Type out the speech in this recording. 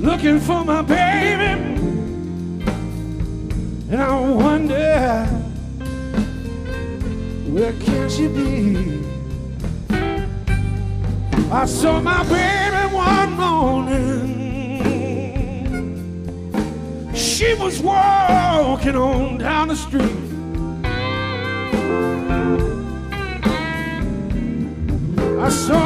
looking for my baby, and I wonder, where can she be? I saw my baby one morning. She was walking on down the street. I saw